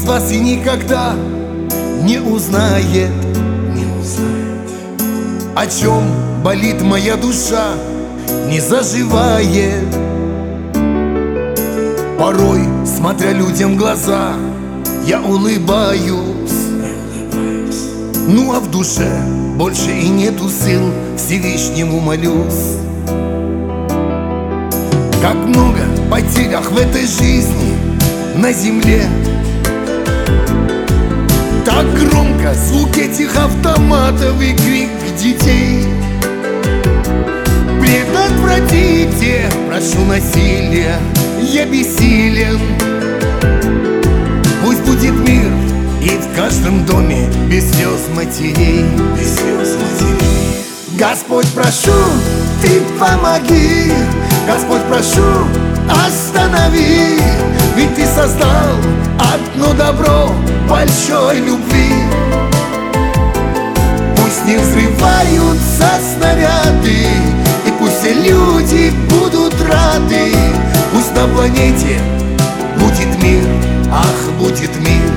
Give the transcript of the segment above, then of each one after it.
вас и никогда не узнает, о чем болит моя душа, не заживает. Порой, смотря людям в глаза, я улыбаюсь, ну а в душе больше и нету сил, Всевышнему молюсь. Как много потерь в этой жизни на земле, так громко звук этих автоматов и крик детей. Предотвратите, прошу, насилие, я бессилен. Пусть будет мир и в каждом доме без слез матерей. Господь, прошу, Ты помоги. Господь, прошу, останови. Ведь Ты создал одно добро большой любви. Пусть не взрываются снаряды, и пусть все люди будут рады. Пусть на планете будет мир, ах, будет мир.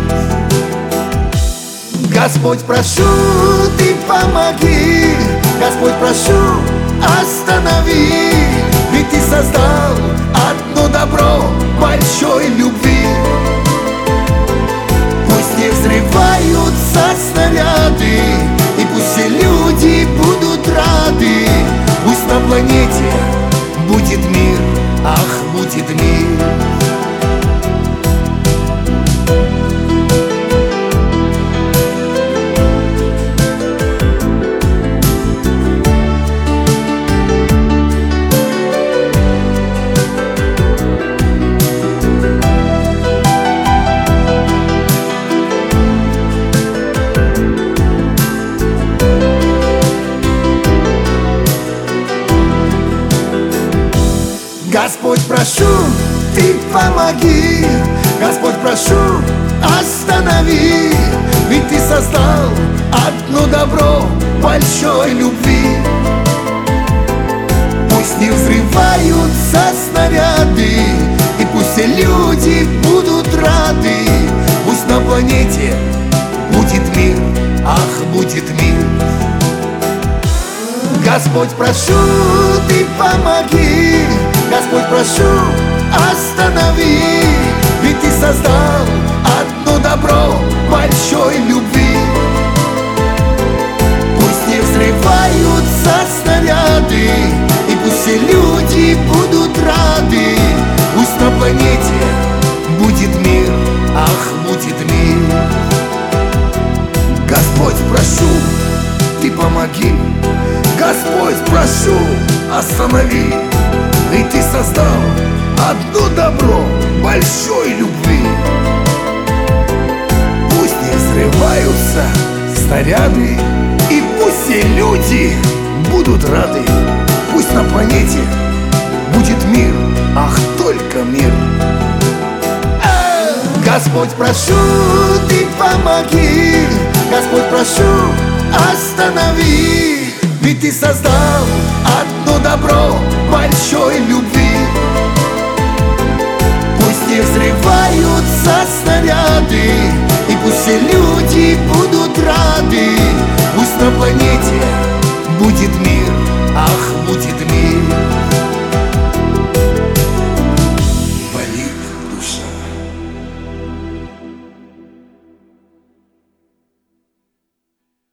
Господь, прошу, Ты помоги. Господь, прошу, останови. Ведь Ты создал одно добро большой любви. Пусть не взрываются снаряды, и пусть все люди будут рады. Пусть на планете будет мир, ах, будет мир. Господь, прошу, Ты помоги. Господь, прошу, останови. Ведь Ты создал одно добро большой любви. Пусть не взрываются снаряды, и пусть все люди будут рады. Пусть на планете будет мир, ах, будет мир. Господь, прошу, Ты помоги. Господь, прошу, останови. Ведь Ты создал одно добро большой любви. Пусть не взрываются снаряды, и пусть все люди будут рады. Пусть на планете будет мир, ах, будет мир. Господь, прошу, Ты помоги. Господь, прошу, останови. Ведь Ты создал одно добро большой любви. Пусть не взрываются снаряды, и пусть все люди будут рады. Пусть на планете будет мир, ах, только мир. Господь, прошу, Ты помоги. Господь, прошу, останови. Ведь Ты создал одно добро большой любви. Пусть не взрываются снаряды, и пусть все люди будут рады. Пусть на планете будет мир, ах, будет мир.